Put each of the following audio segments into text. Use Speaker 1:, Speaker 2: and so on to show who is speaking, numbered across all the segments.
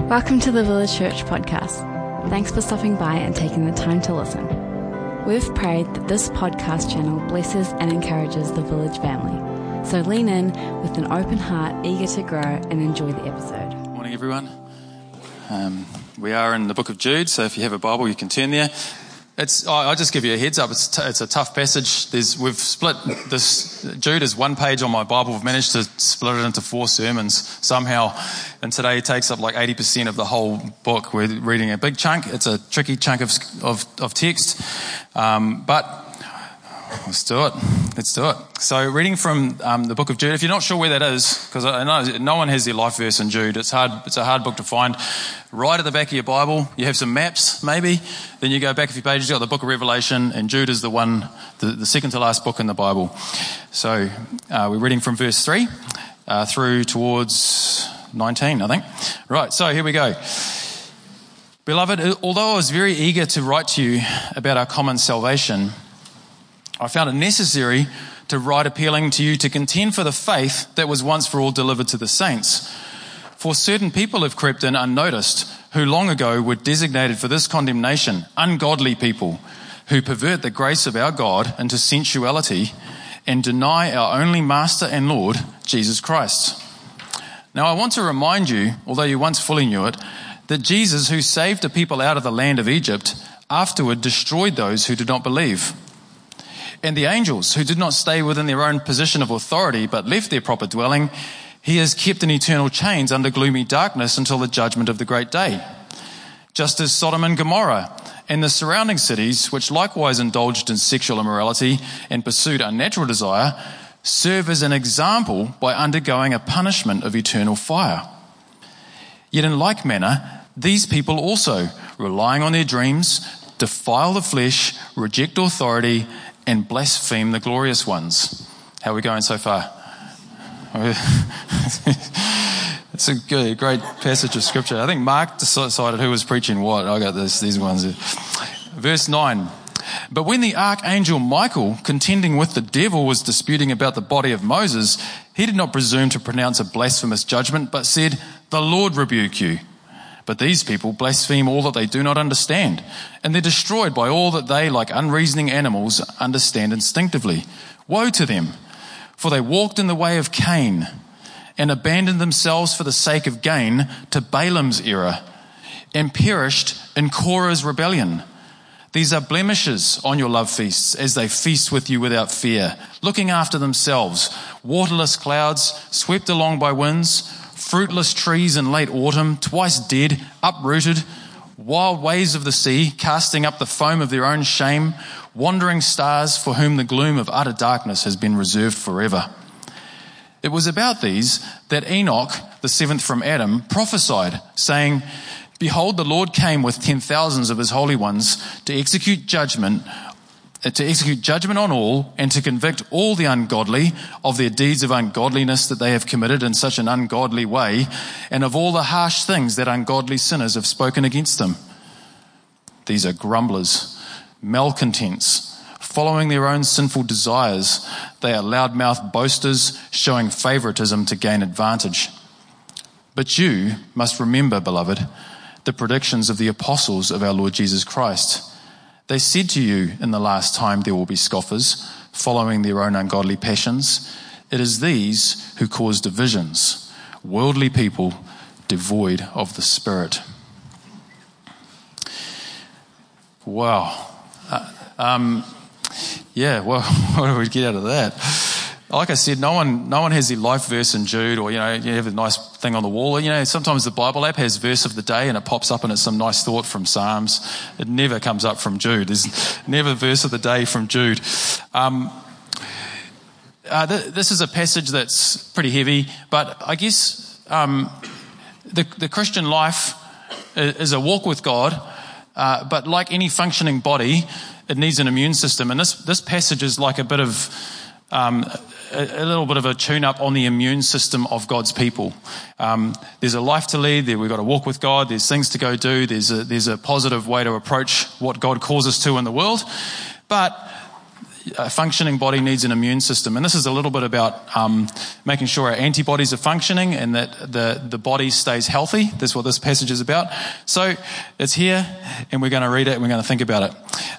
Speaker 1: Welcome to the Village Church podcast. Thanks for stopping by and taking the time to listen. We've prayed that this podcast channel blesses and encourages the Village family. So lean in with an open heart, eager to grow and enjoy the episode.
Speaker 2: Morning, everyone. We are in the book of Jude, so if you have a Bible, you can turn there. I'll just give you a heads up. It's a tough passage. We've split this. Jude is one page on my Bible. We've managed to split it into 4 sermons somehow, and today takes up like 80% of the whole book. We're reading a big chunk. It's a tricky chunk of text, but let's do it. So reading from the book of Jude. If you're not sure where that is, because I know no one has their life verse in Jude. It's a hard book to find. Right at the back of your Bible, you have some maps, maybe. Then you go back a few pages, you've got the book of Revelation, and Jude is the second to last book in the Bible. So we're reading from verse 3 through towards 19, I think. Right, so here we go. Beloved, although I was very eager to write to you about our common salvation, I found it necessary to write appealing to you to contend for the faith that was once for all delivered to the saints. For certain people have crept in unnoticed, who long ago were designated for this condemnation, ungodly people, who pervert the grace of our God into sensuality and deny our only Master and Lord, Jesus Christ. Now I want to remind you, although you once fully knew it, that Jesus, who saved a people out of the land of Egypt, afterward destroyed those who did not believe. And the angels, who did not stay within their own position of authority but left their proper dwelling, he has kept in eternal chains under gloomy darkness until the judgment of the great day. Just as Sodom and Gomorrah and the surrounding cities, which likewise indulged in sexual immorality and pursued unnatural desire, serve as an example by undergoing a punishment of eternal fire. Yet in like manner, these people also, relying on their dreams, defile the flesh, reject authority, and blaspheme the glorious ones. How are we going so far? It's a great passage of scripture. I think Mark decided who was preaching what. I got these ones. Verse 9. But when the archangel Michael, contending with the devil, was disputing about the body of Moses, he did not presume to pronounce a blasphemous judgment, but said, "The Lord rebuke you." But these people blaspheme all that they do not understand, and they're destroyed by all that they, like unreasoning animals, understand instinctively. Woe to them! For they walked in the way of Cain and abandoned themselves for the sake of gain to Balaam's error and perished in Korah's rebellion. These are blemishes on your love feasts as they feast with you without fear, looking after themselves, waterless clouds swept along by winds, fruitless trees in late autumn, twice dead, uprooted, wild waves of the sea, casting up the foam of their own shame, wandering stars for whom the gloom of utter darkness has been reserved forever. It was about these that Enoch, the seventh from Adam, prophesied, saying, "Behold, the Lord came with 10,000s of his holy ones to execute judgment on all, and to convict all the ungodly of their deeds of ungodliness that they have committed in such an ungodly way, and of all the harsh things that ungodly sinners have spoken against them. These are grumblers, malcontents, following their own sinful desires. They are loudmouthed boasters, showing favoritism to gain advantage. But you must remember, beloved, the predictions of the apostles of our Lord Jesus Christ. They said to you, in the last time there will be scoffers, following their own ungodly passions. It is these who cause divisions, worldly people devoid of the Spirit." Wow. What do we get out of that? Like I said, no one has their life verse in Jude, or, you have a nice thing on the wall. Sometimes the Bible app has verse of the day and it pops up and it's some nice thought from Psalms. It never comes up from Jude. There's never verse of the day from Jude. This is a passage that's pretty heavy, but I guess the Christian life is a walk with God, but like any functioning body, it needs an immune system. And this passage is like a little bit of a tune-up on the immune system of God's people. There's a life to lead. We've got to walk with God. There's things to go do. There's a positive way to approach what God calls us to in the world. But a functioning body needs an immune system. And this is a little bit about making sure our antibodies are functioning and that the body stays healthy. That's what this passage is about. So it's here, and we're going to read it, and we're going to think about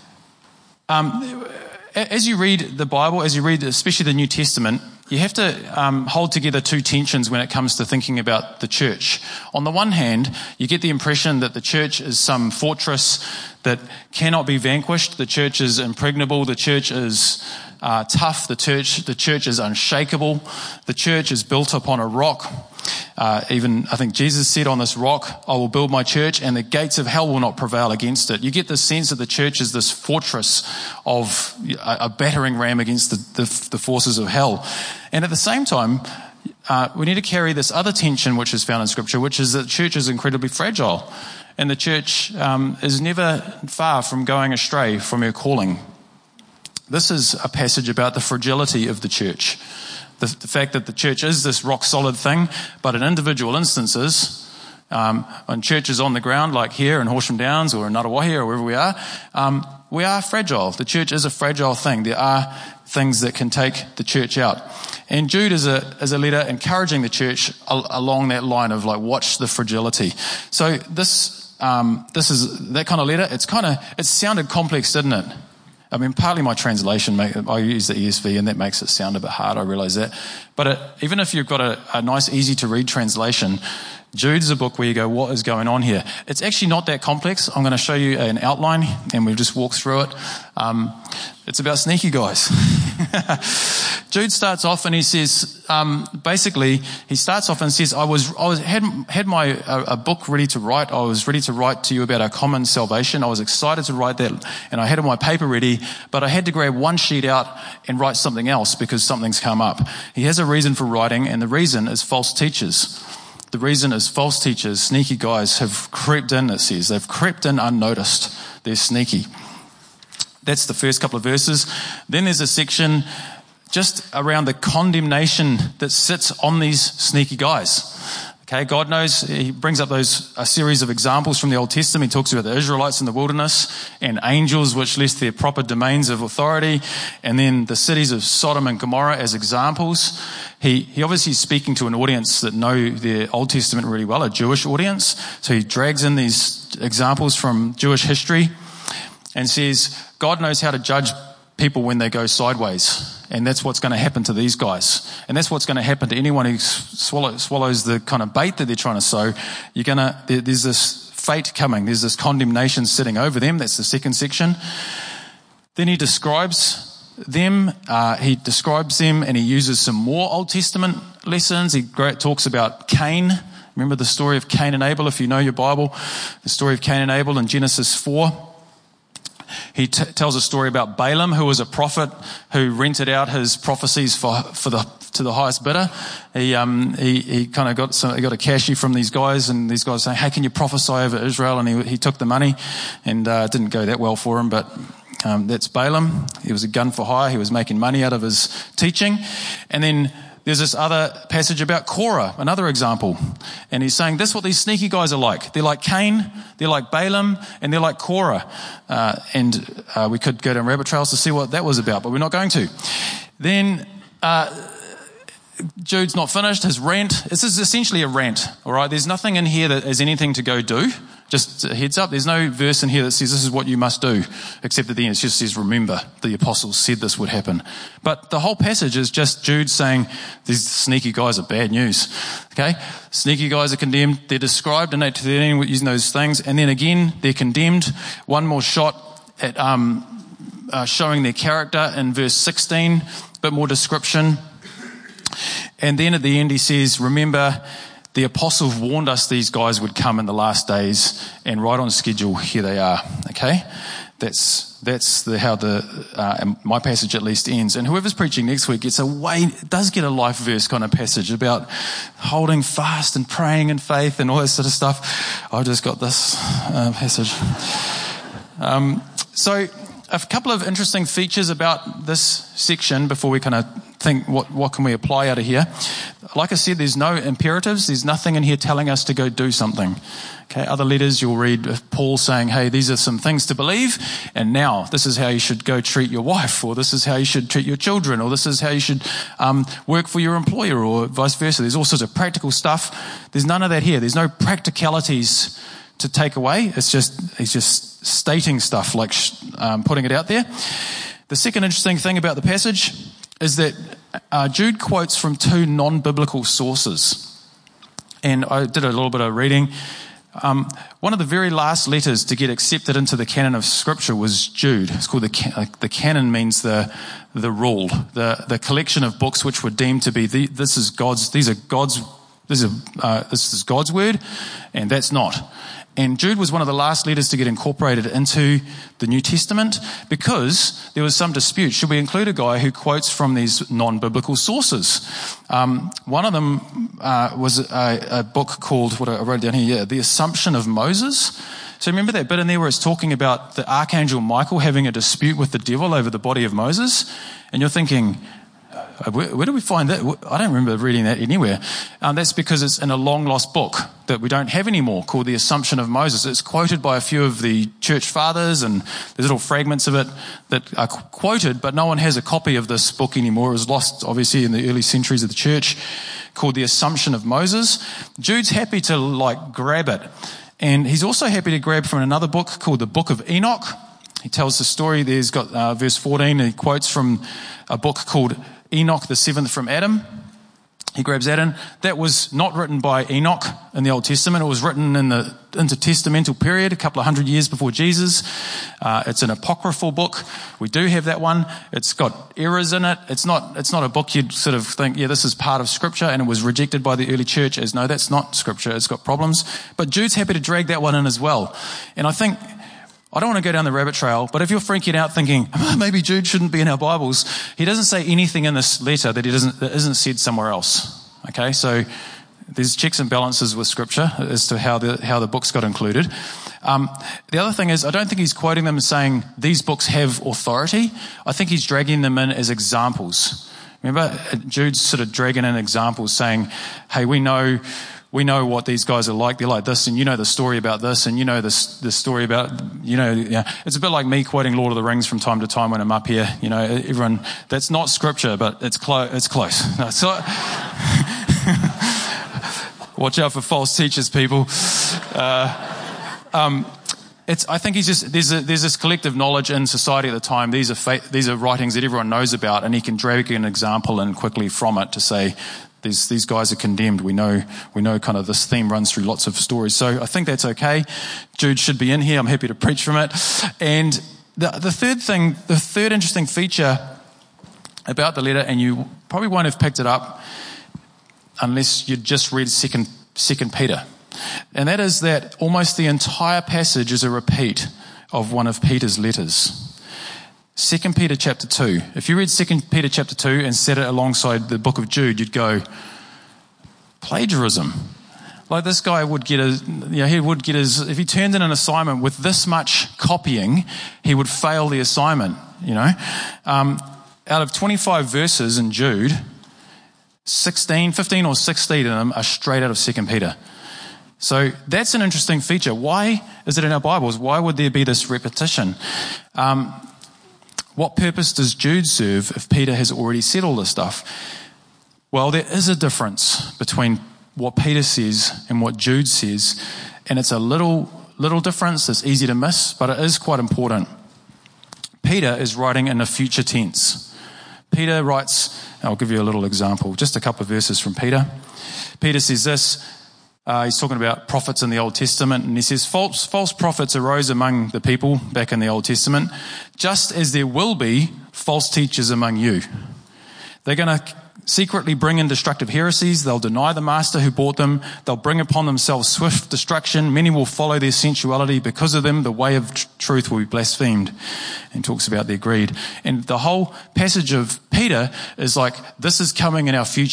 Speaker 2: it. As you read the Bible, as you read especially the New Testament, you have to hold together two tensions when it comes to thinking about the church. On the one hand, you get the impression that the church is some fortress that cannot be vanquished. The church is impregnable. The church is tough. The church is unshakable. The church is built upon a rock. Even I think Jesus said, on this rock I will build my church, and the gates of hell will not prevail against it. You get the sense that the church is this fortress of a battering ram against the forces of hell. And at the same time, we need to carry this other tension which is found in Scripture, which is that the church is incredibly fragile. And the church is never far from going astray from her calling. This is a passage about the fragility of the church. The fact that the church is this rock-solid thing, but in individual instances, on churches on the ground like here in Horsham Downs or in Ngātawahi or wherever we are fragile. The church is a fragile thing. There are things that can take the church out. And Jude is a letter encouraging the church along that line of like, watch the fragility. So this is that kind of letter. It sounded complex, didn't it? I mean, partly my translation, I use the ESV, and that makes it sound a bit hard, I realise that. But even if you've got a nice, easy-to-read translation, Jude's a book where you go, what is going on here? It's actually not that complex. I'm going to show you an outline, and we'll just walk through it. It's about sneaky guys. Jude starts off and he says, he starts off and says, I had a book ready to write. I was ready to write to you about our common salvation. I was excited to write that, and I had my paper ready, but I had to grab one sheet out and write something else because something's come up. He has a reason for writing, and the reason is false teachers. The reason is false teachers, sneaky guys, have crept in, it says. They've crept in unnoticed. They're sneaky. That's the first couple of verses. Then there's a section just around the condemnation that sits on these sneaky guys. Okay, God knows. He brings up a series of examples from the Old Testament. He talks about the Israelites in the wilderness and angels which left their proper domains of authority, and then the cities of Sodom and Gomorrah as examples. He obviously is speaking to an audience that know their Old Testament really well, a Jewish audience. So he drags in these examples from Jewish history and says, God knows how to judge people when they go sideways. And that's what's going to happen to these guys. And that's what's going to happen to anyone who swallows the kind of bait that they're trying to sow. There's this fate coming. There's this condemnation sitting over them. That's the second section. Then he describes them. He describes them, and he uses some more Old Testament lessons. He talks about Cain. Remember the story of Cain and Abel, if you know your Bible. The story of Cain and Abel in Genesis 4. He tells a story about Balaam, who was a prophet who rented out his prophecies to the highest bidder. He kind of got a cashie from these guys, and these guys saying, "Hey, can you prophesy over Israel?" And he took the money, and it didn't go that well for him. But that's Balaam. He was a gun for hire. He was making money out of his teaching, and then there's this other passage about Korah, another example. And he's saying, this is what these sneaky guys are like. They're like Cain, they're like Balaam, and they're like Korah. We could go down rabbit trails to see what that was about, but we're not going to. Then Jude's not finished. His rant, this is essentially a rant, all right? There's nothing in here that is anything to go do. Just a heads up, there's no verse in here that says this is what you must do, except at the end it just says, remember, the apostles said this would happen. But the whole passage is just Jude saying these sneaky guys are bad news. Okay? Sneaky guys are condemned. They're described in 8-13 using those things. And then again, they're condemned. One more shot at showing their character in verse 16, a bit more description. And then at the end he says, remember, the apostle warned us these guys would come in the last days, and right on schedule, here they are. Okay, that's how my passage at least ends. And whoever's preaching next week does get a life verse kind of passage about holding fast and praying in faith and all that sort of stuff. I just got this passage. So a couple of interesting features about this section before we kind of think what can we apply out of here. Like I said, there's no imperatives. There's nothing in here telling us to go do something. Okay, other letters you'll read Paul saying, hey, these are some things to believe, and now this is how you should go treat your wife, or this is how you should treat your children, or this is how you should work for your employer, or vice versa. There's all sorts of practical stuff. There's none of that here. There's no practicalities to take away. He's just stating stuff, like putting it out there. The second interesting thing about the passage is that Jude quotes from two non-biblical sources. And I did a little bit of reading. One of the very last letters to get accepted into the canon of Scripture was Jude. It's called the canon, means the rule, the collection of books which were deemed to be this is God's word, and that's not. And Jude was one of the last letters to get incorporated into the New Testament because there was some dispute. Should we include a guy who quotes from these non-biblical sources? One of them was a book called, what I wrote down here, The Assumption of Moses. So remember that bit in there where it's talking about the Archangel Michael having a dispute with the devil over the body of Moses? And you're thinking, where do we find that? I don't remember reading that anywhere. That's because it's in a long-lost book that we don't have anymore called The Assumption of Moses. It's quoted by a few of the church fathers, and there's little fragments of it that are quoted, but no one has a copy of this book anymore. It was lost, obviously, in the early centuries of the church, called The Assumption of Moses. Jude's happy to, grab it. And he's also happy to grab from another book called the Book of Enoch. He tells the story. There's got verse 14, and he quotes from a book called Enoch, the seventh from Adam. He grabs that in. That was not written by Enoch in the Old Testament. It was written in the intertestamental period, a couple of hundred years before Jesus. It's an apocryphal book. We do have that one. It's got errors in it. It's not a book you'd sort of think, yeah, this is part of Scripture, and it was rejected by the early church as, no, that's not Scripture. It's got problems. But Jude's happy to drag that one in as well. And I think, I don't want to go down the rabbit trail, but if you're freaking out thinking, maybe Jude shouldn't be in our Bibles, he doesn't say anything in this letter that isn't said somewhere else. Okay, so there's checks and balances with Scripture as to how the books got included. The other thing is, I don't think he's quoting them and saying these books have authority. I think he's dragging them in as examples. Remember, Jude's sort of dragging in examples saying, hey, we know what these guys are like. They're like this, and you know the story about this, and you know the story about, It's a bit like me quoting Lord of the Rings from time to time when I'm up here. Everyone, that's not Scripture, but it's close. No, so, watch out for false teachers, people. I think there's this collective knowledge in society at the time. These are writings that everyone knows about, and he can drag an example in quickly from it to say, these guys are condemned. We know kind of this theme runs through lots of stories. So I think that's okay. Jude should be in here. I'm happy to preach from it. And the third interesting feature about the letter, and you probably won't have picked it up unless you just read Second Peter. And that is that almost the entire passage is a repeat of one of Peter's letters. 2 Peter chapter 2. If you read 2 Peter chapter 2 and set it alongside the book of Jude, you'd go, plagiarism. Like this guy would get if he turned in an assignment with this much copying, he would fail the assignment, Out of 25 verses in Jude, 15 or 16 of them are straight out of 2 Peter. So that's an interesting feature. Why is it in our Bibles? Why would there be this repetition? What purpose does Jude serve if Peter has already said all this stuff? Well, there is a difference between what Peter says and what Jude says, and it's a little difference that's easy to miss, but it is quite important. Peter is writing in the future tense. Peter writes, I'll give you a little example, just a couple of verses from Peter. Peter says this. He's talking about prophets in the Old Testament, and he says, false prophets arose among the people back in the Old Testament, just as there will be false teachers among you. They're going to secretly bring in destructive heresies. They'll deny the master who bought them. They'll bring upon themselves swift destruction. Many will follow their sensuality. Because of them, the way of truth will be blasphemed. And talks about their greed. And the whole passage of Peter is like, this is coming in our future.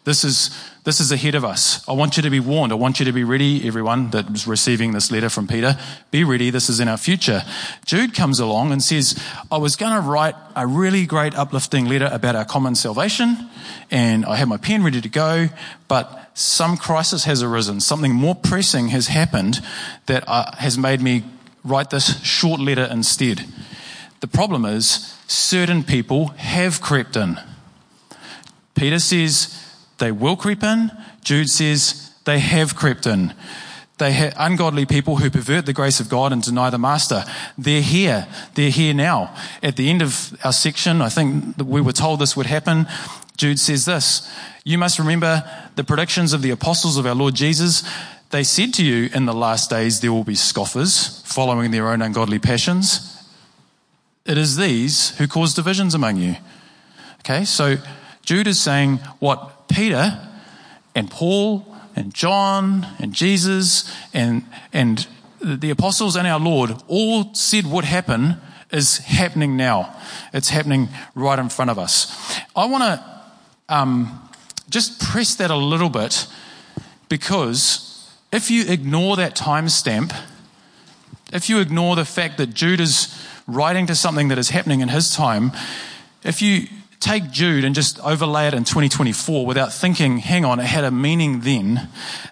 Speaker 2: This is ahead of us. I want you to be warned. I want you to be ready, everyone that is receiving this letter from Peter. Be ready. This is in our future. Jude comes along and says, I was going to write a really great uplifting letter about our common salvation, and I had my pen ready to go, but some crisis has arisen. Something more pressing has happened that has made me write this short letter instead. The problem is certain people have crept in. Peter says they will creep in. Jude says they have crept in. They have ungodly people who pervert the grace of God and deny the master. They're here. They're here now. At the end of our section, I think that we were told this would happen. Jude says this, you must remember the predictions of the apostles of our Lord Jesus. They said to you, in the last days there will be scoffers following their own ungodly passions. It is these who cause divisions among you. Okay, so Jude is saying what Peter and Paul and John and Jesus and the apostles and our Lord all said would happen is happening now. It's happening right in front of us. I want to just press that a little bit, because if you ignore that timestamp, if you ignore the fact that Jude is writing to something that is happening in his time, if you take Jude and just overlay it in 2024 without thinking, hang on, it had a meaning then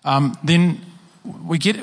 Speaker 2: we get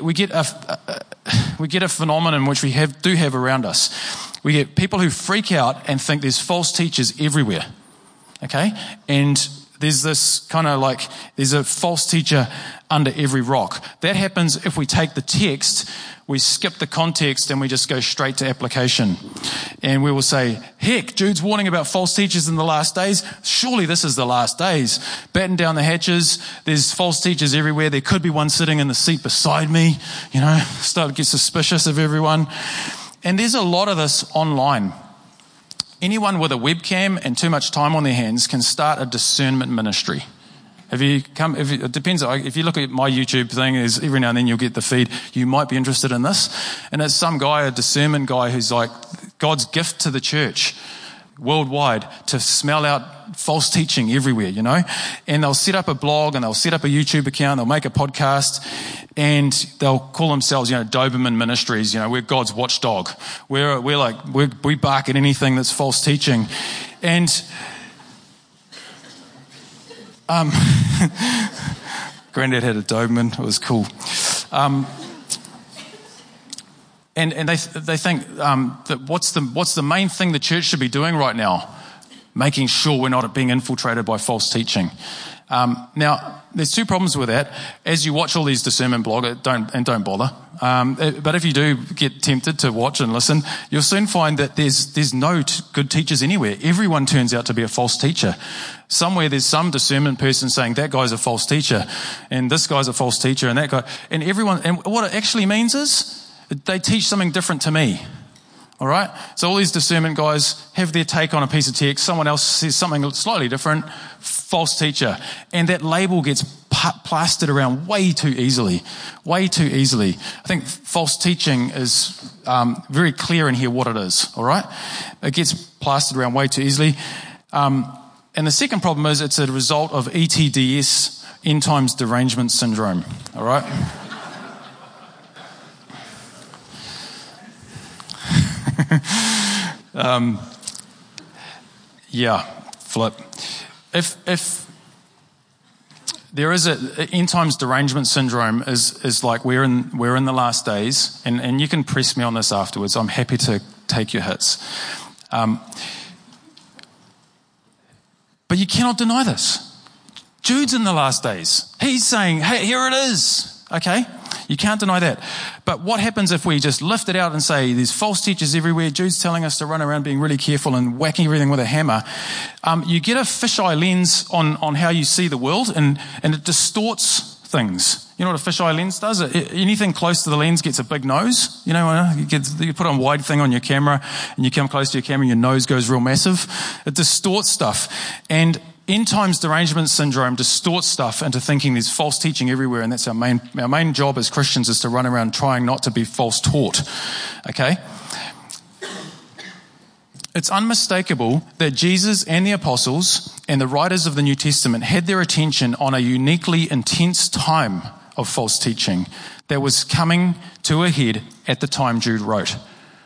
Speaker 2: a phenomenon which we do have around us. We get people who freak out and think there's false teachers everywhere. Okay? And there's this kind of like, there's a false teacher under every rock. That happens if we take the text, we skip the context, and we just go straight to application. And we will say, heck, Jude's warning about false teachers in the last days. Surely this is the last days. Batten down the hatches. There's false teachers everywhere. There could be one sitting in the seat beside me. Start to get suspicious of everyone. And there's a lot of this online. Anyone with a webcam and too much time on their hands can start a discernment ministry. It depends. If you look at my YouTube thing, every now and then you'll get the feed. You might be interested in this. And it's some guy, a discernment guy, who's like God's gift to the church worldwide to smell out false teaching everywhere, And they'll set up a blog and they'll set up a YouTube account. They'll make a podcast and they'll call themselves, Doberman Ministries. We're God's watchdog. We bark at anything that's false teaching. And Granddad had a Doberman. It was cool. And they think that what's the main thing the church should be doing right now? Making sure we're not being infiltrated by false teaching. Now, there's two problems with that. As you watch all these discernment bloggers, don't bother. But if you do get tempted to watch and listen, you'll soon find that there's no good teachers anywhere. Everyone turns out to be a false teacher. Somewhere there's some discernment person saying that guy's a false teacher, and this guy's a false teacher, and that guy, and everyone. And what it actually means is they teach something different to me. All right? So all these discernment guys have their take on a piece of text. Someone else says something slightly different. False teacher. And that label gets plastered around way too easily. Way too easily. I think false teaching is very clear in here what it is. All right? It gets plastered around way too easily. And the second problem is it's a result of ETDS, end times derangement syndrome. All right? Flip. If there is end times derangement syndrome is like we're in the last days, and you can press me on this afterwards. I'm happy to take your hits. But you cannot deny this. Jude's in the last days. He's saying, hey, here it is. Okay? You can't deny that. But what happens if we just lift it out and say there's false teachers everywhere? Jude's telling us to run around being really careful and whacking everything with a hammer. You get a fisheye lens on how you see the world, and it distorts things. You know what a fisheye lens does? Anything close to the lens gets a big nose. You put on wide thing on your camera and you come close to your camera and your nose goes real massive. It distorts stuff. And end times derangement syndrome distorts stuff into thinking there's false teaching everywhere, and that's our main job as Christians is to run around trying not to be false taught. Okay? It's unmistakable that Jesus and the apostles and the writers of the New Testament had their attention on a uniquely intense time of false teaching that was coming to a head at the time Jude wrote.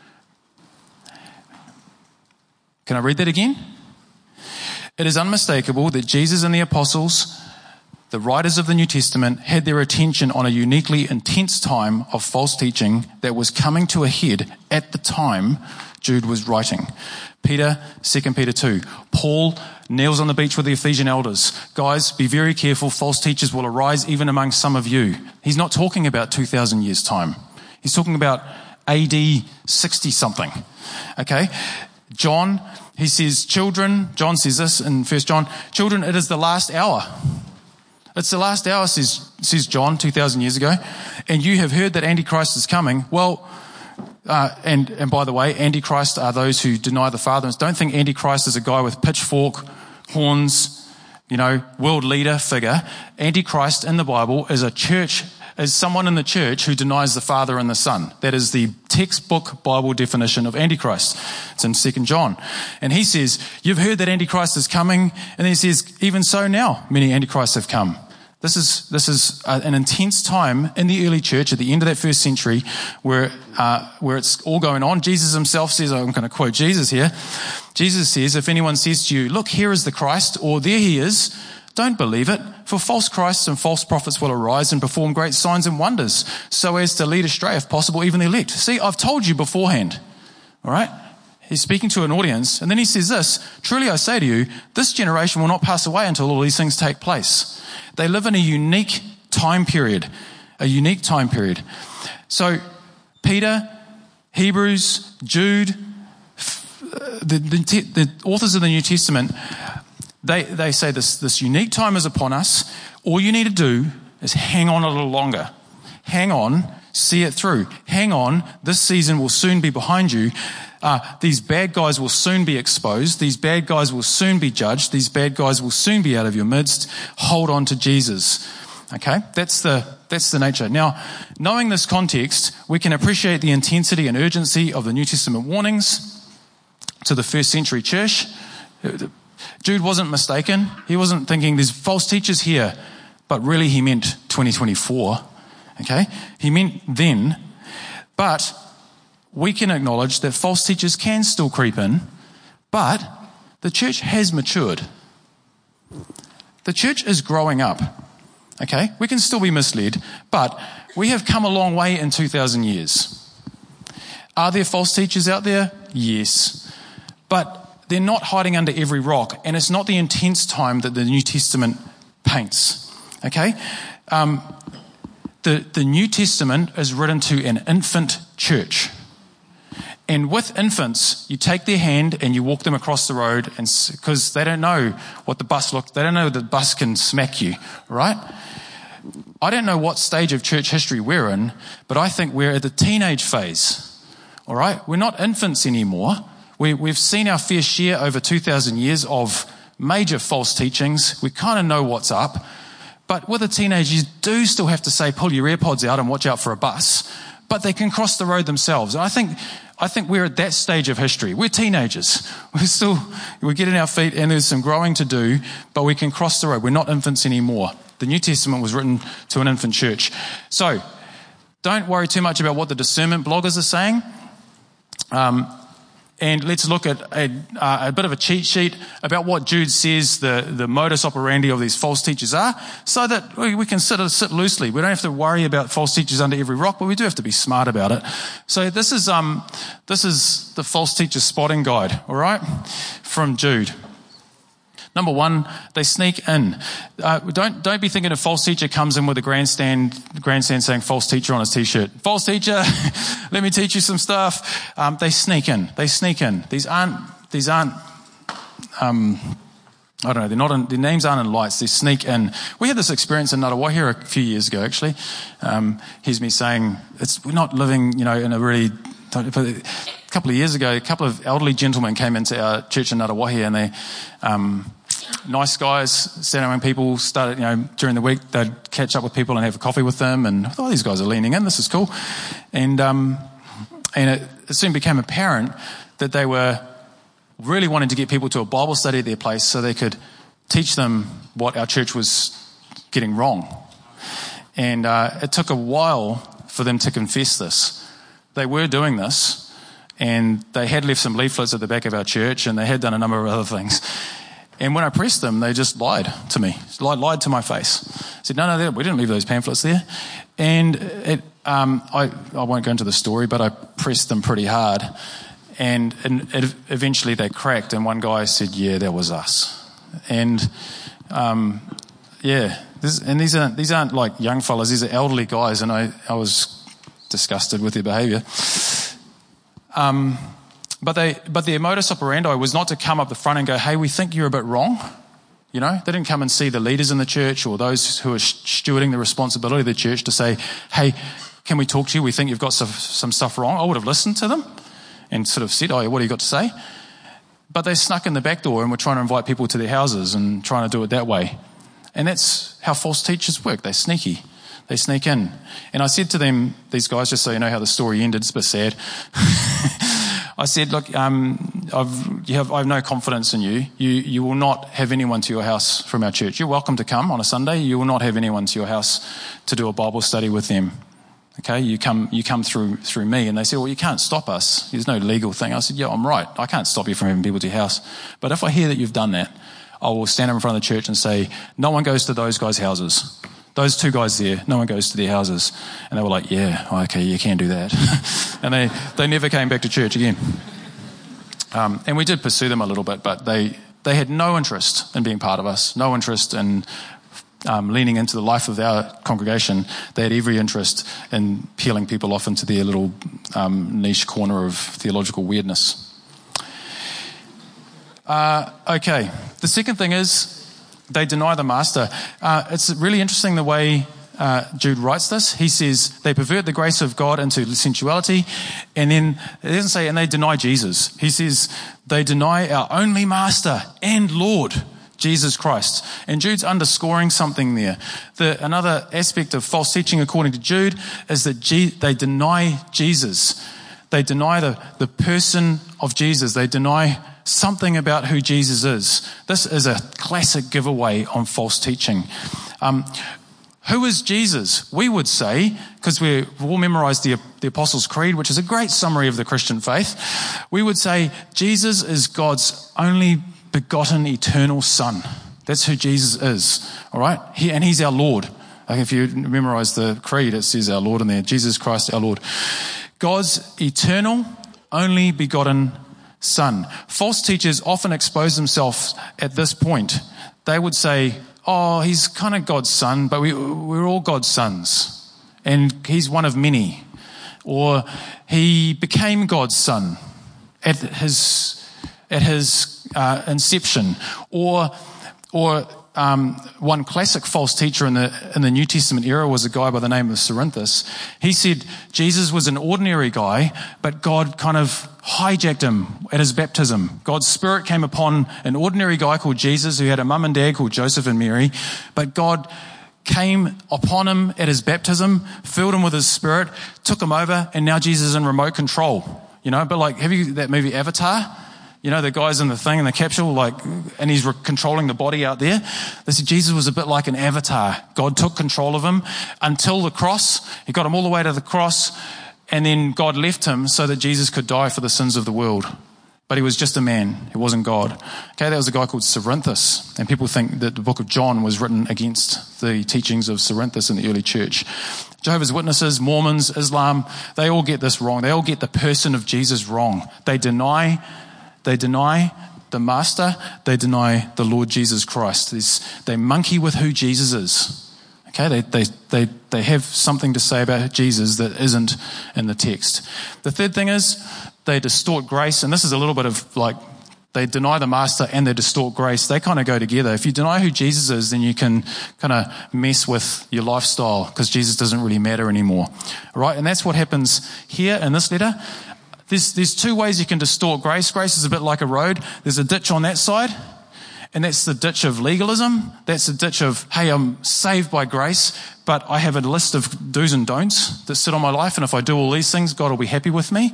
Speaker 2: Can I read that again? It is unmistakable that Jesus and the apostles, the writers of the New Testament, had their attention on a uniquely intense time of false teaching that was coming to a head at the time Jude was writing. Peter, 2 Peter 2. Paul kneels on the beach with the Ephesian elders. Guys, be very careful. False teachers will arise even among some of you. He's not talking about 2,000 years' time. He's talking about AD 60-something. Okay? John, he says, children, John says this in 1 John, children, it is the last hour. It's the last hour, says John, 2,000 years ago. And you have heard that Antichrist is coming. Well, and by the way, Antichrist are those who deny the Father. Don't think Antichrist is a guy with pitchfork, horns, world leader figure. Antichrist in the Bible is someone in the church who denies the Father and the Son. That is the textbook Bible definition of Antichrist. It's in 2 John. And he says, you've heard that Antichrist is coming. And then he says, even so now, many Antichrists have come. This is an intense time in the early church at the end of that first century where it's all going on. Jesus himself says, I'm going to quote Jesus here. Jesus says, if anyone says to you, look, here is the Christ, or there he is, don't believe it, for false Christs and false prophets will arise and perform great signs and wonders, so as to lead astray, if possible, even the elect. See, I've told you beforehand. All right? He's speaking to an audience, and then he says this, truly I say to you, this generation will not pass away until all these things take place. They live in a unique time period. So Peter, Hebrews, Jude, the authors of the New Testament, they say this unique time is upon us. All you need to do is hang on a little longer. Hang on, see it through. Hang on, this season will soon be behind you. These bad guys will soon be exposed. These bad guys will soon be judged. These bad guys will soon be out of your midst. Hold on to Jesus. Okay? That's the nature. Now, knowing this context, we can appreciate the intensity and urgency of the New Testament warnings to the first century church. Jude wasn't mistaken. He wasn't thinking there's false teachers here, but really he meant 2024. Okay? He meant then. But we can acknowledge that false teachers can still creep in, but the church has matured. The church is growing up. Okay? We can still be misled, but we have come a long way in 2,000 years. Are there false teachers out there? Yes. But they're not hiding under every rock, and it's not the intense time that the New Testament paints. Okay? The New Testament is written to an infant church. And with infants, you take their hand and you walk them across the road, and because they don't know what the bus looks, they don't know the bus can smack you, right? I don't know what stage of church history we're in, but I think we're at the teenage phase, all right? We're not infants anymore. We've seen our fair share over 2,000 years of major false teachings. We kind of know what's up. But with a teenager, you do still have to say, pull your AirPods out and watch out for a bus. But they can cross the road themselves. And I think we're at that stage of history. We're teenagers. We're getting our feet, and there's some growing to do, but we can cross the road. We're not infants anymore. The New Testament was written to an infant church. So don't worry too much about what the discernment bloggers are saying. And let's look at a bit of a cheat sheet about what Jude says the modus operandi of these false teachers are, so that we can sit loosely. We don't have to worry about false teachers under every rock, but we do have to be smart about it. So this is the false teacher spotting guide, all right, from Jude. Number one, they sneak in. Don't be thinking a false teacher comes in with a grandstand saying false teacher on his t-shirt. False teacher, let me teach you some stuff. They sneak in. These aren't, I don't know, they're not in, their names aren't in lights, they sneak in. We had this experience in Ngātawahi a few years ago, actually. Here's me saying, we're not living, in a really, a couple of years ago, a couple of elderly gentlemen came into our church in Ngātawahi, and they, nice guys, standing around people, started, during the week, they'd catch up with people and have a coffee with them, and I thought, these guys are leaning in, this is cool. And it soon became apparent that they were really wanted to get people to a Bible study at their place so they could teach them what our church was getting wrong. And it took a while for them to confess this. They were doing this, and they had left some leaflets at the back of our church, and they had done a number of other things. And when I pressed them, they just lied to me, lied to my face. I said, no, we didn't leave those pamphlets there. And I won't go into the story, but I pressed them pretty hard. And eventually they cracked, and one guy said, yeah, that was us. And these aren't like young fellas, these are elderly guys, and I was disgusted with their behaviour. But their modus operandi was not to come up the front and go, hey, we think you're a bit wrong. You know, they didn't come and see the leaders in the church or those who are stewarding the responsibility of the church to say, hey, can we talk to you? We think you've got some stuff wrong. I would have listened to them and sort of said, oh, what do you got to say? But they snuck in the back door and were trying to invite people to their houses and trying to do it that way. And that's how false teachers work. They're sneaky. They sneak in. And I said to them, these guys, just so you know how the story ended, it's a bit sad. I said, look, I have no confidence in you. You will not have anyone to your house from our church. You're welcome to come on a Sunday. You will not have anyone to your house to do a Bible study with them. Okay, you come through me. And they said, well, you can't stop us. There's no legal thing. I said, yeah, I'm right. I can't stop you from having people to your house. But if I hear that you've done that, I will stand up in front of the church and say, no one goes to those guys' houses. Those two guys there, no one goes to their houses. And they were like, yeah, okay, you can do that. And they never came back to church again. And we did pursue them a little bit, but they had no interest in being part of us, no interest in leaning into the life of our congregation. They had every interest in peeling people off into their little niche corner of theological weirdness. Okay, the second thing is they deny the master. It's really interesting the way Jude writes this. He says they pervert the grace of God into sensuality, and then it doesn't say, and they deny Jesus. He says they deny our only master and Lord, Jesus Christ. And Jude's underscoring something there. Another aspect of false teaching, according to Jude, is that they deny Jesus. They deny the person of Jesus. They deny something about who Jesus is. This is a classic giveaway on false teaching. Who is Jesus? We would say, because we've all memorized the Apostles' Creed, which is a great summary of the Christian faith, we would say Jesus is God's only begotten eternal Son. That's who Jesus is, all right? And he's our Lord. Like if you memorize the Creed, it says our Lord in there, Jesus Christ our Lord. God's eternal, only begotten Son. False teachers often expose themselves at this point. They would say, oh, he's kind of God's son, but we're all God's sons. And he's one of many. Or he became God's son at his inception. Or one classic false teacher in the New Testament era was a guy by the name of Cerinthus. He said Jesus was an ordinary guy, but God kind of hijacked him at his baptism. God's Spirit came upon an ordinary guy called Jesus who had a mum and dad called Joseph and Mary, but God came upon him at his baptism, filled him with his Spirit, took him over, and now Jesus is in remote control. You know, but like, have you that movie Avatar? You know, the guy's in the thing in the capsule, like, and he's controlling the body out there. They said Jesus was a bit like an avatar. God took control of him until the cross. He got him all the way to the cross, and then God left him so that Jesus could die for the sins of the world. But he was just a man. He wasn't God. Okay, that was a guy called Cerinthus. And people think that the book of John was written against the teachings of Cerinthus in the early church. Jehovah's Witnesses, Mormons, Islam, they all get this wrong. They all get the person of Jesus wrong. They deny the Master. They deny the Lord Jesus Christ. They monkey with who Jesus is. Okay, they have something to say about Jesus that isn't in the text. The third thing is they distort grace, and this is a little bit of like they deny the Master and they distort grace. They kind of go together. If you deny who Jesus is, then you can kind of mess with your lifestyle because Jesus doesn't really matter anymore. All right, and that's what happens here in this letter. There's two ways you can distort grace. Grace is a bit like a road. There's a ditch on that side, and that's the ditch of legalism. That's the ditch of, hey, I'm saved by grace, but I have a list of do's and don'ts that sit on my life, and if I do all these things, God will be happy with me.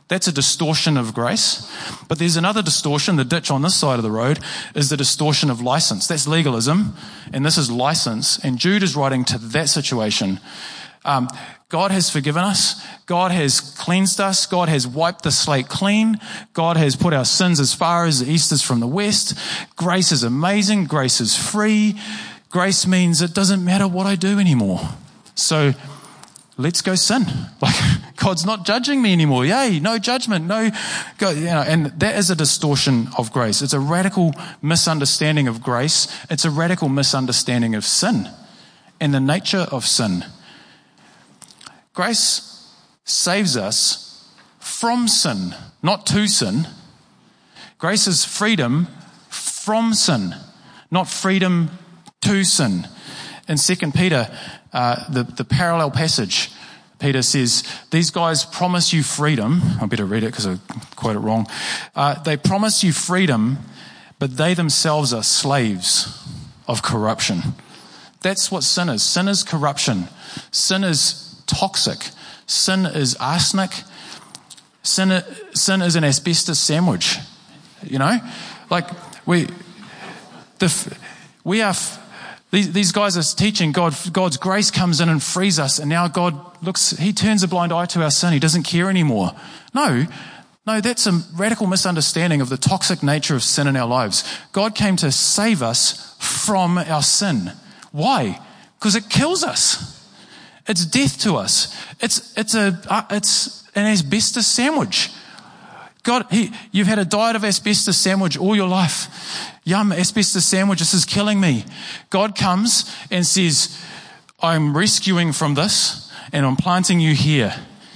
Speaker 2: That's a distortion of grace. But there's another distortion. The ditch on this side of the road is the distortion of license. That's legalism, and this is license. And Jude is writing to that situation. God has forgiven us. God has cleansed us. God has wiped the slate clean. God has put our sins as far as the east is from the west. Grace is amazing. Grace is free. Grace means it doesn't matter what I do anymore. So let's go sin. Like, God's not judging me anymore. Yay, no judgment, no, and that is a distortion of grace. It's a radical misunderstanding of grace. It's a radical misunderstanding of sin and the nature of sin. Grace saves us from sin, not to sin. Grace is freedom from sin, not freedom to sin. In 2 Peter, the parallel passage, Peter says, these guys promise you freedom. I better read it because I quote it wrong. They promise you freedom, but they themselves are slaves of corruption. That's what sin is. Sin is corruption. Sin is toxic. Sin is arsenic. Sin is an asbestos sandwich. You know, like these guys are teaching God's grace comes in and frees us, and now God he turns a blind eye to our sin. He doesn't care anymore. No, that's a radical misunderstanding of the toxic nature of sin in our lives. God came to save us from our sin. Why? Because it kills us. It's death to us. It's an asbestos sandwich. God, you've had a diet of asbestos sandwich all your life. Yum, asbestos sandwich, this is killing me. God comes and says, I'm rescuing from this and I'm planting you here.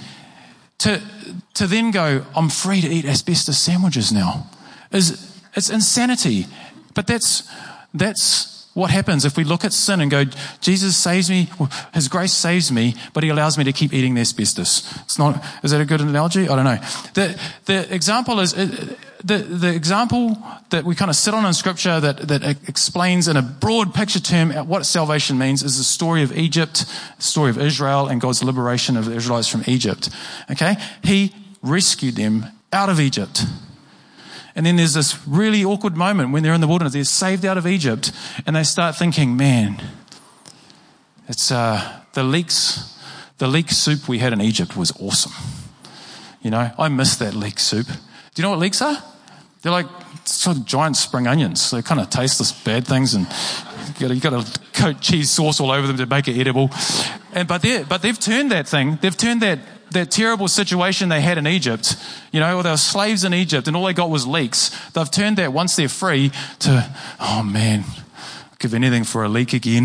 Speaker 2: To then go, I'm free to eat asbestos sandwiches now. It's insanity. But that's what happens if we look at sin and go, Jesus saves me, his grace saves me, but he allows me to keep eating the asbestos. Is that a good analogy? I don't know. The example is, the example that we kind of sit on in scripture that explains in a broad picture term what salvation means is the story of Egypt, the story of Israel and God's liberation of the Israelites from Egypt. Okay? He rescued them out of Egypt. And then there's this really awkward moment when they're in the wilderness. They're saved out of Egypt, and they start thinking, man, it's the leek soup we had in Egypt was awesome. You know, I miss that leek soup. Do you know what leeks are? They're like sort of giant spring onions. They kind of tasteless bad things, and you got to coat cheese sauce all over them to make it edible. But they've turned that thing. They've turned that terrible situation they had in Egypt, you know, or they were slaves in Egypt and all they got was leeks. They've turned that, once they're free, to, oh man, I'll give anything for a leek again.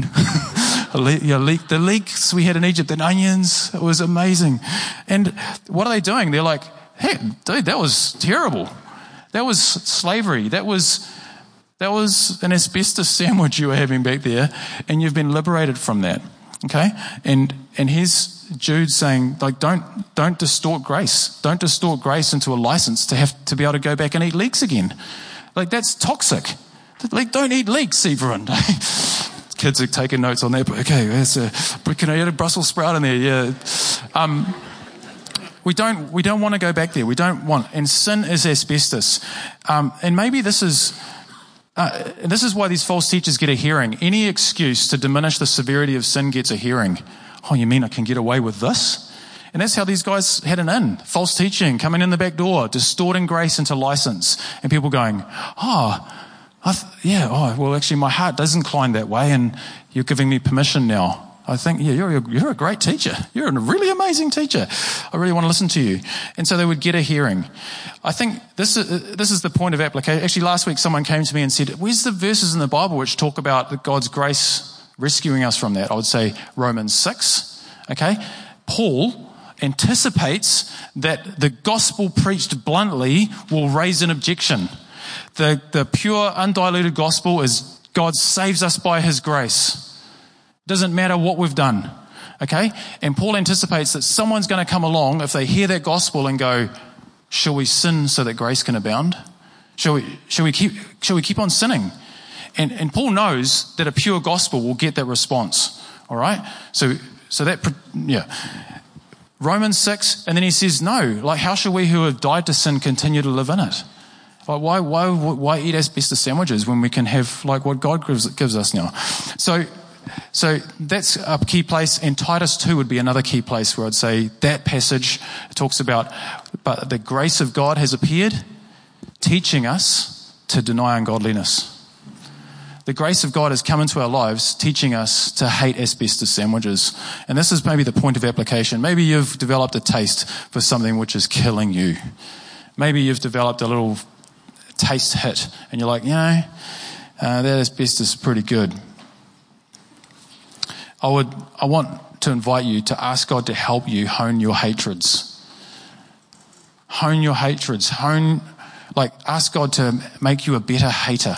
Speaker 2: The leeks we had in Egypt, and onions, it was amazing. And what are they doing? They're like, hey, dude, that was terrible. That was slavery. That was an asbestos sandwich you were having back there, and you've been liberated from that. Okay? And here's Jude saying, like, don't distort grace. Don't distort grace into a license to be able to go back and eat leeks again. Like, that's toxic. Like, don't eat leeks, everyone. Kids are taking notes on that. But okay, can I add a Brussels sprout in there? Yeah. We don't want to go back there. We don't want. And sin is asbestos. And maybe this is why these false teachers get a hearing. Any excuse to diminish the severity of sin gets a hearing. Oh, you mean I can get away with this? And that's how these guys had an in. False teaching, coming in the back door, distorting grace into license. And people going, well, actually my heart does incline that way, and you're giving me permission now. I think, yeah, you're a great teacher. You're a really amazing teacher. I really want to listen to you. And so they would get a hearing. I think this is the point of application. Actually, last week someone came to me and said, where's the verses in the Bible which talk about God's grace rescuing us from that? I would say Romans 6. Okay? Paul anticipates that the gospel preached bluntly will raise an objection. The pure, undiluted gospel is God saves us by his grace. Doesn't matter what we've done, okay? And Paul anticipates that someone's going to come along if they hear that gospel and go, shall we sin so that grace can abound? Shall we keep on sinning? And Paul knows that a pure gospel will get that response, all right? So that, yeah. Romans 6, and then he says, no, like how shall we who have died to sin continue to live in it? Like why eat asbestos sandwiches when we can have like what God gives us now? So that's a key place, and Titus 2 would be another key place where I'd say that passage talks about, but the grace of God has appeared, teaching us to deny ungodliness. The grace of God has come into our lives, teaching us to hate asbestos sandwiches. And this is maybe the point of application. Maybe you've developed a taste for something which is killing you. Maybe you've developed a little taste hit, and you're like, that asbestos is pretty good. I want to invite you to ask God to help you hone your hatreds. Hone your hatreds. Ask God to make you a better hater.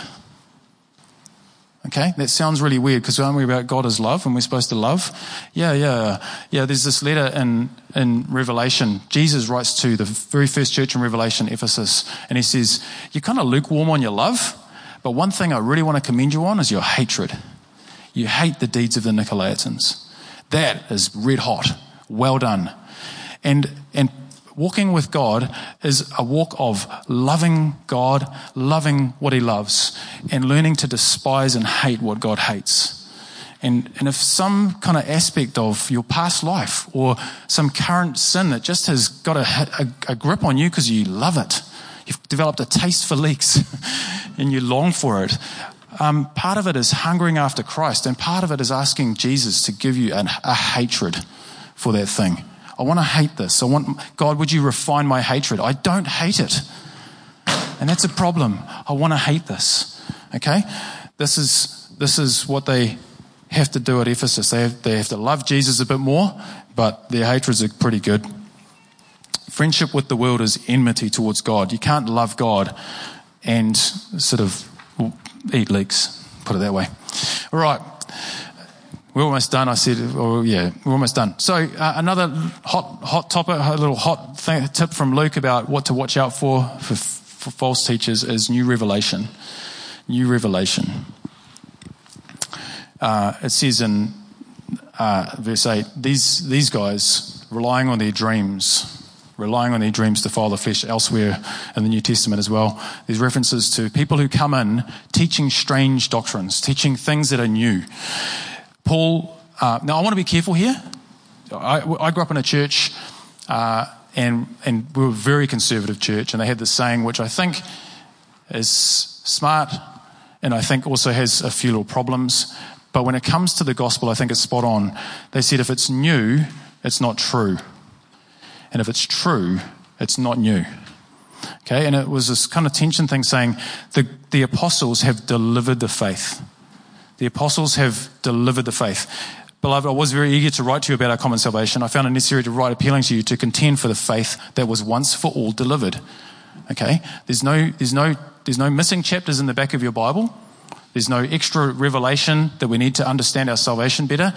Speaker 2: Okay, that sounds really weird because aren't we about God as love and we're supposed to love? Yeah. There's this letter in Revelation. Jesus writes to the very first church in Revelation, Ephesus, and he says, you're kind of lukewarm on your love, but one thing I really want to commend you on is your hatred. You hate the deeds of the Nicolaitans. That is red hot. Well done. And walking with God is a walk of loving God, loving what he loves, and learning to despise and hate what God hates. And if some kind of aspect of your past life or some current sin that just has got a grip on you because you love it, you've developed a taste for leeks and you long for it, part of it is hungering after Christ, and part of it is asking Jesus to give you a hatred for that thing. I want to hate this. God, would you refine my hatred? I don't hate it. And that's a problem. I want to hate this. Okay? This is what they have to do at Ephesus. They have to love Jesus a bit more, but their hatreds are pretty good. Friendship with the world is enmity towards God. You can't love God and sort of eat leeks, put it that way. All right. We're almost done. We're almost done. So another hot topic, a little hot tip from Luke about what to watch out for false teachers is new revelation. New revelation. It says in verse 8, these guys relying on their dreams to follow the flesh. Elsewhere in the New Testament as well, there's references to people who come in teaching strange doctrines, teaching things that are new. Paul, now I want to be careful here. I grew up in a church, and we were a very conservative church, and they had this saying, which I think is smart, and I think also has a few little problems. But when it comes to the gospel, I think it's spot on. They said if it's new, it's not true. And if it's true, it's not new. Okay, and it was this kind of tension thing saying the apostles have delivered the faith. The apostles have delivered the faith. Beloved, I was very eager to write to you about our common salvation. I found it necessary to write appealing to you to contend for the faith that was once for all delivered. Okay? There's no missing chapters in the back of your Bible. There's no extra revelation that we need to understand our salvation better.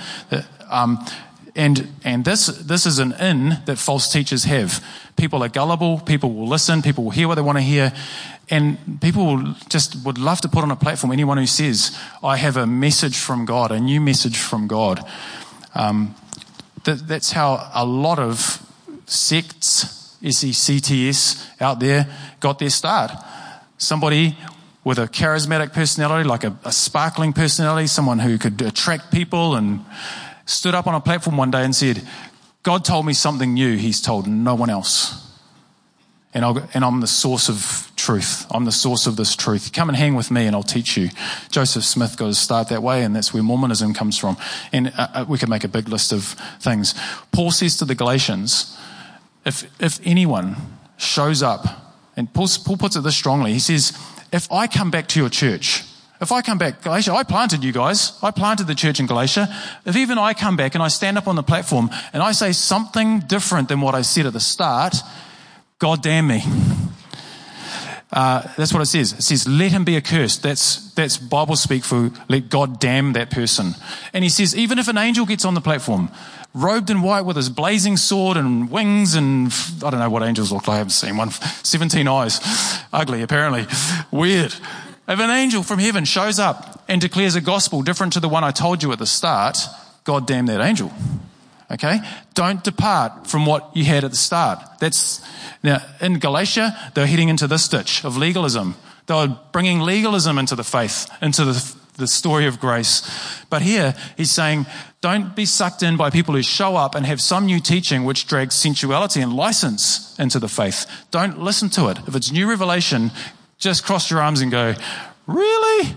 Speaker 2: And this is an in that false teachers have. People are gullible, people will listen, people will hear what they want to hear, and people would love to put on a platform anyone who says, I have a message from God, a new message from God. That's how a lot of sects, SECTS, out there got their start. Somebody with a charismatic personality, like a sparkling personality, someone who could attract people, and stood up on a platform one day and said, God told me something new he's told no one else. And I'm the source of truth. I'm the source of this truth. Come and hang with me and I'll teach you. Joseph Smith got his start that way, and that's where Mormonism comes from. And we could make a big list of things. Paul says to the Galatians, if anyone shows up, and Paul puts it this strongly, he says, if I come back to your church, if I come back, Galatia, I planted you guys. I planted the church in Galatia. If even I come back and I stand up on the platform and I say something different than what I said at the start, God damn me. That's what it says. It says, let him be accursed. That's Bible speak for let God damn that person. And he says, even if an angel gets on the platform, robed in white with his blazing sword and wings, and I don't know what angels look like. I haven't seen one. 17 eyes. Ugly, apparently. Weird. If an angel from heaven shows up and declares a gospel different to the one I told you at the start, God damn that angel. Okay? Don't depart from what you had at the start. Now, in Galatia, they're heading into this ditch of legalism. They were bringing legalism into the faith, into the story of grace. But here, he's saying, don't be sucked in by people who show up and have some new teaching which drags sensuality and license into the faith. Don't listen to it. If it's new revelation, just cross your arms and go, really?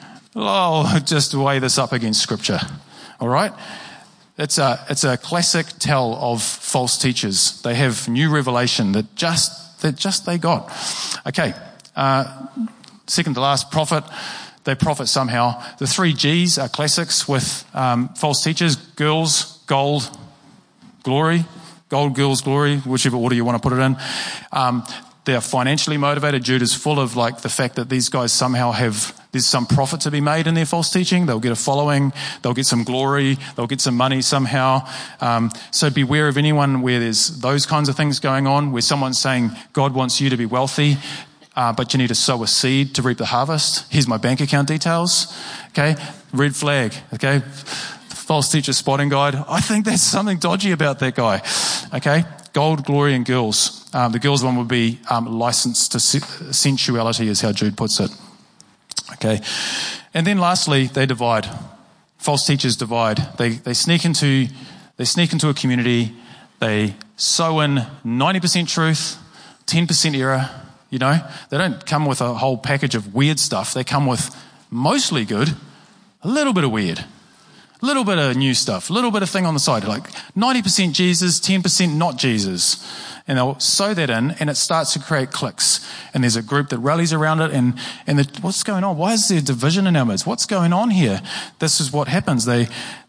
Speaker 2: Oh, just weigh this up against Scripture. All right? It's a classic tell of false teachers. They have new revelation that they got. Okay. Second to last, prophet. They profit somehow. The 3 G's are classics with false teachers: girls, gold, glory. Gold, girls, glory, whichever order you want to put it in. They're financially motivated. Jude is full of the fact that these guys somehow there's some profit to be made in their false teaching. They'll get a following. They'll get some glory. They'll get some money somehow. So beware of anyone where there's those kinds of things going on, where someone's saying God wants you to be wealthy, but you need to sow a seed to reap the harvest. Here's my bank account details. Okay. Red flag. Okay. False teacher spotting guide. I think there's something dodgy about that guy. Okay. Gold, glory, and girls. The girls one would be license to sensuality, is how Jude puts it. Okay. And then lastly, they divide. False teachers divide. They sneak into a community. They sow in 90% truth, 10% error. You know, they don't come with a whole package of weird stuff. They come with mostly good, a little bit of weird, a little bit of new stuff, a little bit of thing on the side, like 90% Jesus, 10% not Jesus. And they'll sow that in, and it starts to create cliques. And there's a group that rallies around it, and what's going on? Why is there division in our midst? What's going on here? This is what happens. It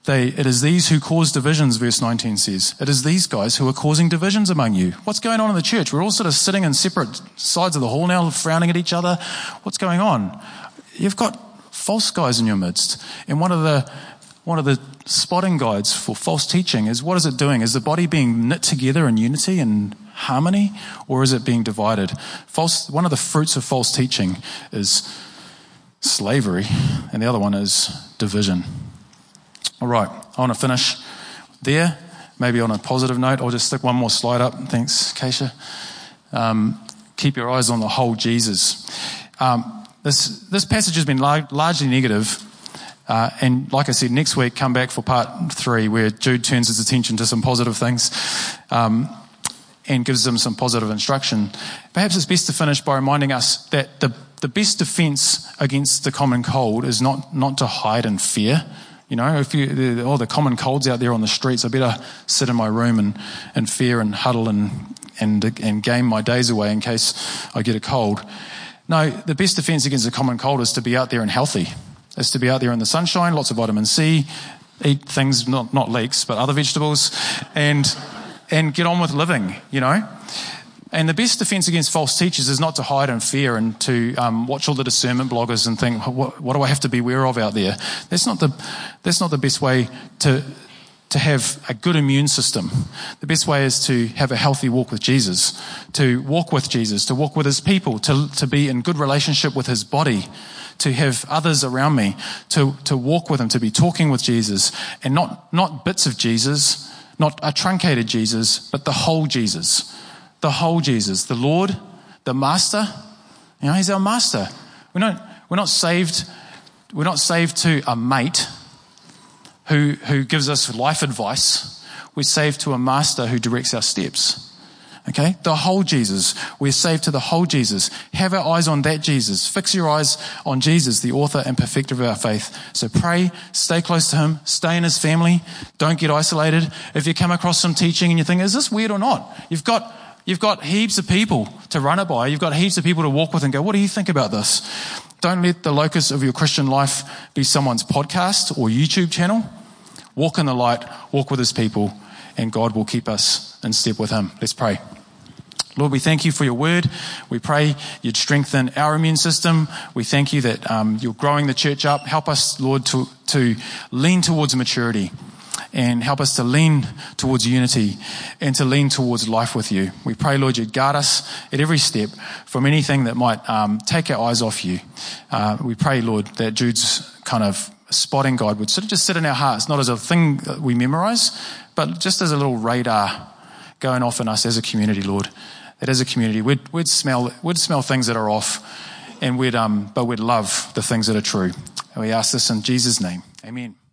Speaker 2: is these who cause divisions, verse 19 says. It is these guys who are causing divisions among you. What's going on in the church? We're all sort of sitting in separate sides of the hall now, frowning at each other. What's going on? You've got false guys in your midst. And one of the spotting guides for false teaching is, what is it doing? Is the body being knit together in unity and harmony, or is it being divided? One of the fruits of false teaching is slavery, and the other one is division. All right, I want to finish there, maybe on a positive note. I'll just stick one more slide up. Thanks, Keisha. Keep your eyes on the whole Jesus. This passage has been largely negative. And like I said, next week, come back for part 3, where Jude turns his attention to some positive things and gives them some positive instruction. Perhaps it's best to finish by reminding us that the best defense against the common cold is not to hide in fear. You know, if the common colds out there on the streets, I better sit in my room and fear and huddle and game my days away in case I get a cold. No, the best defense against the common cold is to be out there and healthy. Is to be out there in the sunshine, lots of vitamin C, eat things, not leeks, but other vegetables, and get on with living, you know. And the best defense against false teachers is not to hide in fear and to watch all the discernment bloggers and think, what do I have to be aware of out there? That's not the best way to have a good immune system. The best way is to have a healthy walk with Jesus, to walk with Jesus, to walk with his people, to be in good relationship with his body, to have others around me, to walk with him, to be talking with Jesus, and not bits of Jesus, not a truncated Jesus, but the whole Jesus. The whole Jesus, the Lord, the Master. You know, he's our Master. We're not saved to a mate who gives us life advice. We're saved to a Master who directs our steps. Okay? The whole Jesus. We're saved to the whole Jesus. Have our eyes on that Jesus. Fix your eyes on Jesus, the author and perfecter of our faith. So pray, stay close to him, stay in his family, don't get isolated. If you come across some teaching and you think, is this weird or not? You've got heaps of people to run it by. You've got heaps of people to walk with and go, what do you think about this? Don't let the locus of your Christian life be someone's podcast or YouTube channel. Walk in the light, walk with his people, and God will keep us in step with him. Let's pray. Lord, we thank you for your word. We pray you'd strengthen our immune system. We thank you that you're growing the church up. Help us, Lord, to lean towards maturity, and help us to lean towards unity and to lean towards life with you. We pray, Lord, you'd guard us at every step from anything that might take our eyes off you. We pray, Lord, that Jude's kind of spotting guide would sort of just sit in our hearts, not as a thing that we memorize, but just as a little radar going off in us as a community, Lord. That as a community, we'd smell things that are off, and but we'd love the things that are true. And we ask this in Jesus' name. Amen.